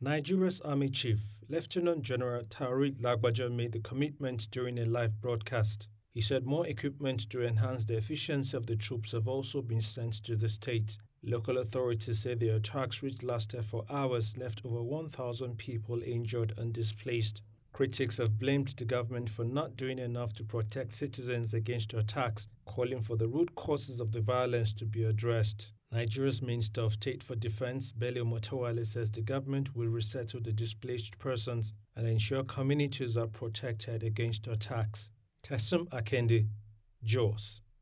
Nigeria's Army Chief, Lieutenant General Taoreed Lagbaja, made the commitment during a live broadcast. He said more equipment to enhance the efficiency of the troops have also been sent to the state. Local authorities say the attacks, which lasted for hours, left over 1,000 people injured and displaced. Critics have blamed the government for not doing enough to protect citizens against attacks, calling for the root causes of the violence to be addressed. Nigeria's Minister of State for Defense, Bello Mutawale, says the government will resettle the displaced persons and ensure communities are protected against attacks. Tessim Akende, Jos.